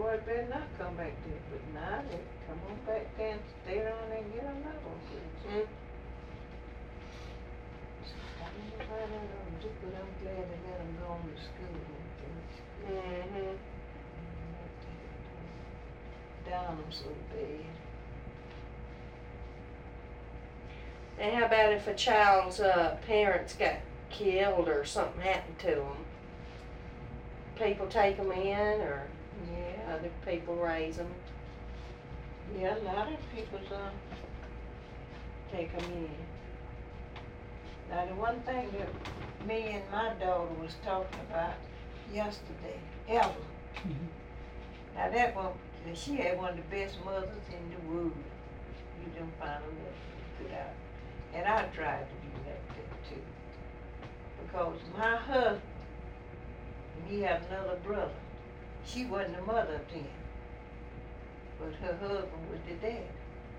boy better not come back there. But now they come on back there and stay around there and get another one. I don't know why they don't do, but I'm glad they let them go on to school. Down them so bad. And how about if a child's parents got killed or something happened to them? People take them in, or Yeah. other people raise them? Yeah, a lot of people take them in. Now the one thing that me and my daughter was talking about yesterday, Ella. Now that one, she had one of the best mothers in the world. You don't find them that good out. And I tried to be like that too. Because my husband, he had another brother. She wasn't the mother of them. But her husband was the dad.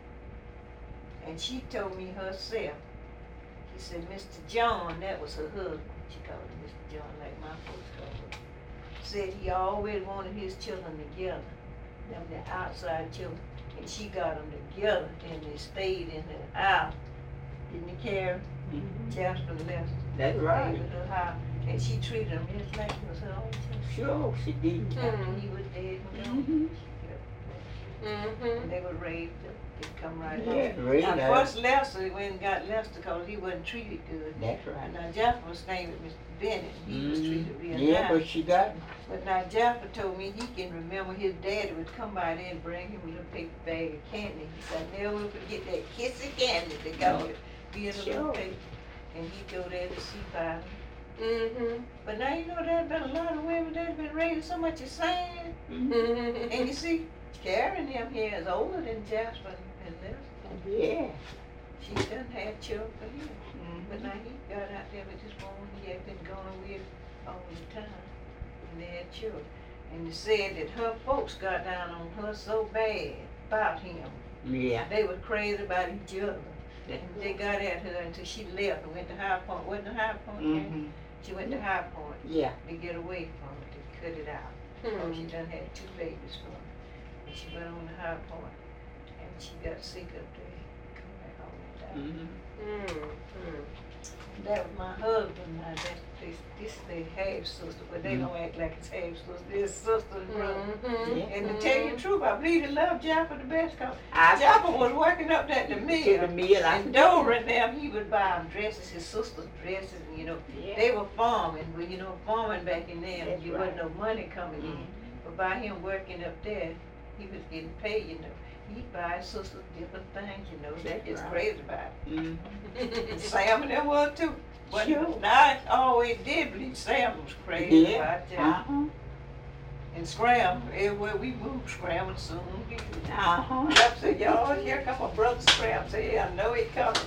And she told me herself, she said, Mr. John, that was her husband. She called him Mr. John like my folks called him. Said he always wanted his children together. Them the outside children. And she got them together and they stayed in the house. Didn't he care? Jasper left. That's right. With her house. And she treated him just like he was her own child. Sure, she did. After he was dead and gone, and they were raised. They'd come right Yeah, home. raised Now, us. first Lester, we went and got Lester because he wasn't treated good. That's right. Now, Jasper was staying with Mr. Bennett. He was treated real Yeah, nice. but she got But now Jasper told me he can remember his daddy would come by there and bring him a little paper bag of candy. He said, I never will forget that kissy candy that got to be in a little paper. And he'd go there to see about him. But now you know there's been a lot of women that's been raised so much as sand. And you see, Karen them here is older than Jasper and Lester. Yeah. She done had children for him. But now he got out there with this woman he had been going with all the time. And they had children. And they said that her folks got down on her so bad about him. Yeah. They were crazy about each other. And they got at her until she left and went to High Point. Wasn't it High Point? Karen? She went to High Point Yeah. to get away from it, to cut it out. So she done had 2 babies from it. And she went on to High Point and she got sick up there. Come back home and died. That was my husband. Now this is their half sister, but they don't act like it's half sister. It's sister and brother. And to tell you the truth, I believe they love Jaffa the best because Jaffa was working up at the mill. And Dover and them, he would buy them dresses, his sister's dresses, and you know, they were farming, but you know, farming back in there, you wasn't no money coming in. But by him working up there, he was getting paid, you know. He'd buy his sisters different things, you know, they just crazy about it. And Sam and them was too. But I always did believe Sam was crazy about that. And Scram, everywhere we moved, Scram would soon be. Jeff said, y'all, here come my brother Scram. Say, yeah, I know he coming.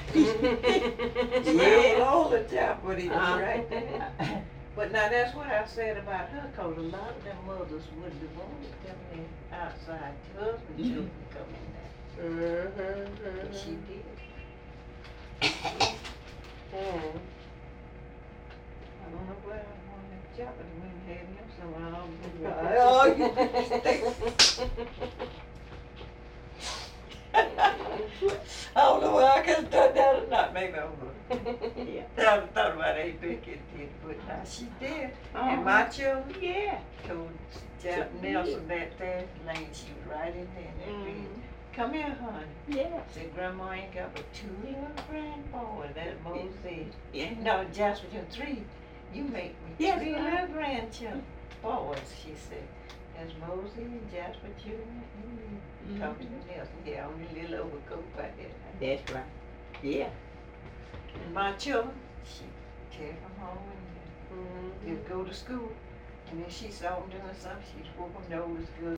Scram was older Jeff, but he was right there. But now that's what I said about her, because a lot of them mothers wouldn't have wanted them in outside husband children to come in there. But she did. I don't know where I want to job, but we had him I don't know whether I could have done that or not. Maybe I would. I thought about it, Becky did, but now she did. And my children, told Jeff Nelson that there, Lane, she was right in there in that bed. Come here, honey. Said, Grandma ain't got but 2 little grandboys. That Moses. No, Jasper, you 3. You make me 3 little grandchildren. Boys, she said. There's Mosey and Jasper Jr. and talking to Nelson. Yeah, only a little overcoat right there. That's right. Yeah. And my children, she take them home and they'd go to school. And then she saw them doing something, she'd whoop them nose good.